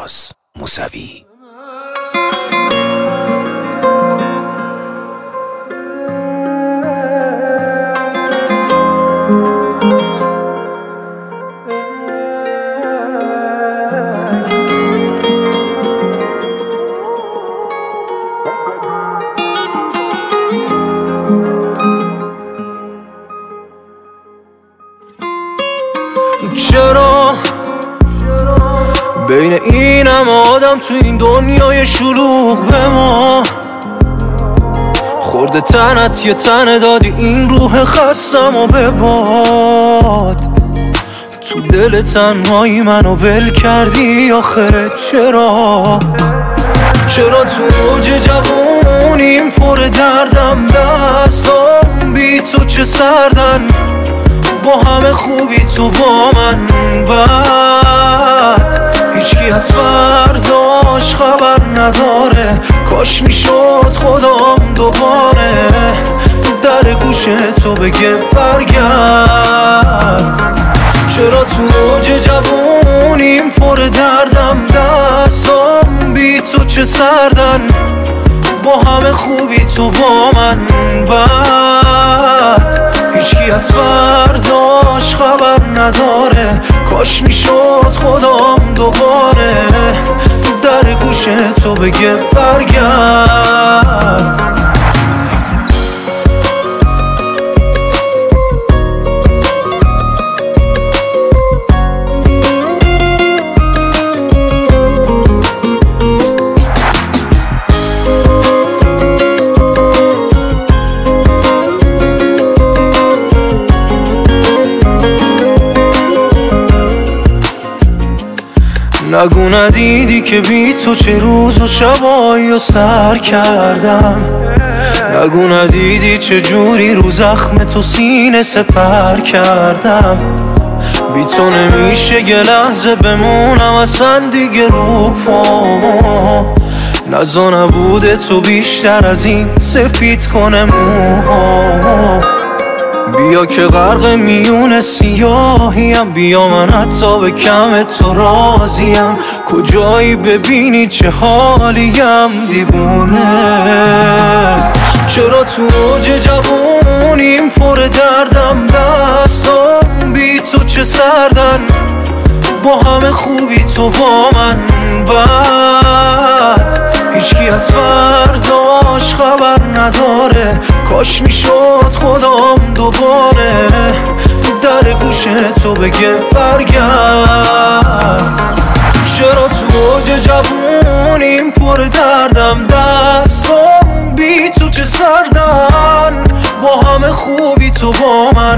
فراز موسوی. چرا بین اینم آدم تو این دنیای شلوغ به ما خورده تنت یه تنه دادی این روح خستم و بباد تو دل تنهایی منو ول کردی آخه چرا تو اوج جوونیم پر دردم دستام بی تو چه سردن با همه خوبی تو با من بد هیچکی از فرداش خبر نداره کاش میشد خدام دوباره در گوش تو بگه برگرد چرا تو اوج جوونیم پر دردم دستام بی تو چه سردن با همه خوبی تو با من بد هیچکی از فرداش خبر نداره کاش میشد خدام دوباره در گوش تو بگه برگرد نگو ندیدی که بی تو چه روز و شبایی و سر کردم نگو ندیدی چه جوری رو زخم تو سینه سپر کردم بی تو نمیشه یه لحظه بمونم اصلا دیگه رو پامو نزا نبوده تو بیشتر از این سفید کنه موهامو بیا که غرق میون سیاهیم بیا من حتی به کم تو راضیم کجایی ببینی چه حالیم دیوونه چرا تو اوج جوونیم پر دردم دستام بی تو چه سردن با همه خوبی تو با من بد هیچکی از فرداش خبر نداره کاش میشد خدام دوباره در گوش تو بگه برگرد چرا تو اوج جوونیم پر دردم دستام بی تو چه سردن با همه خوبی تو با من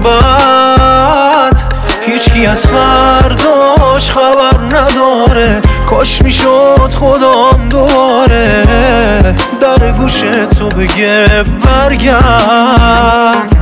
بد هیچکی از فرداش خبر نداره کاش میشد خدام دوباره در گوش تو بگه برگرد